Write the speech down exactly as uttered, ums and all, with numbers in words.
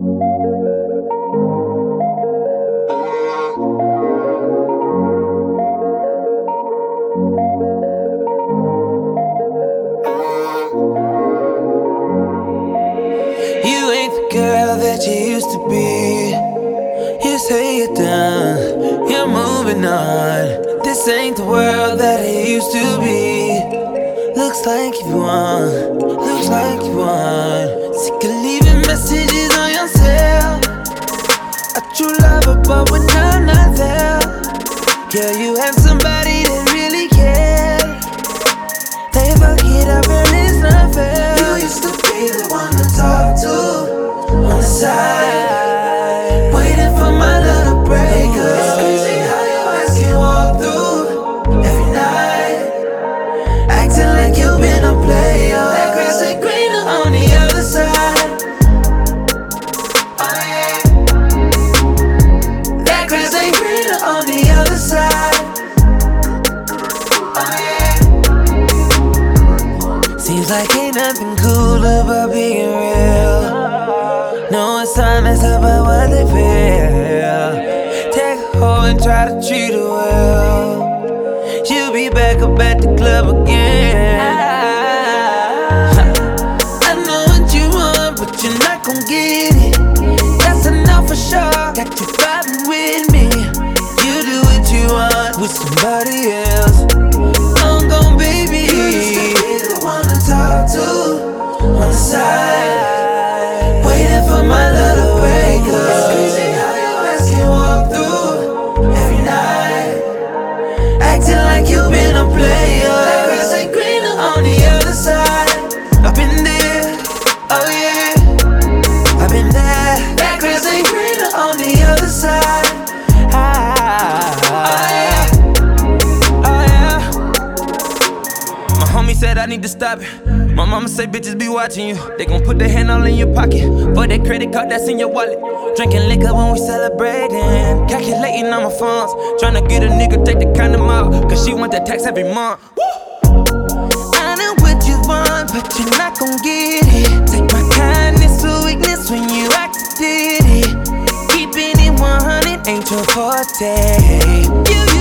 You ain't the girl that you used to be. You say you're done, you're moving on. This ain't the world that it used to be. Looks like you won, looks like you won. Sick of leaving messages on yourself. A true lover, but when I'm not there. Girl, you had somebody that really cared. They fuck it up and it's not fair. You used to be the one to talk to on the side, waiting for my love to break up. It's crazy how your eyes can walk through every night, acting like you've been a player. That grass ain't greener on the other side. Oh yeah, that grass ain't greener on the other side. Oh yeah. Seems like ain't nothing cool about being real. No, it's honest about what they feel. Take a hoe and try to treat her well. She'll be back up at the club again. I know what you want, but you're not gon' get it. That's enough for sure. Got you vibing with me. You do what you want with somebody else. I'm gon' baby. You used to be the one to talk to on the side, waiting for my love to break up. It's crazy how your ass can walk through every night, acting like you've been a player. That grass ain't greener on the other side. I've been there, oh yeah, I've been there. That grass ain't greener on the other side. Ah, oh yeah, oh yeah. My homie said I need to stop it. My mama say bitches be watching you. They gon' put their hand all in your pocket for that credit card that's in your wallet. Drinking liquor when we celebrating, calculating on my funds, tryna get a nigga take the condom out, cause she want that tax every month. I know what you want, but you're not gon' get it. Take my kindness for weakness when you acted it. Keeping it one hundred ain't your forte. You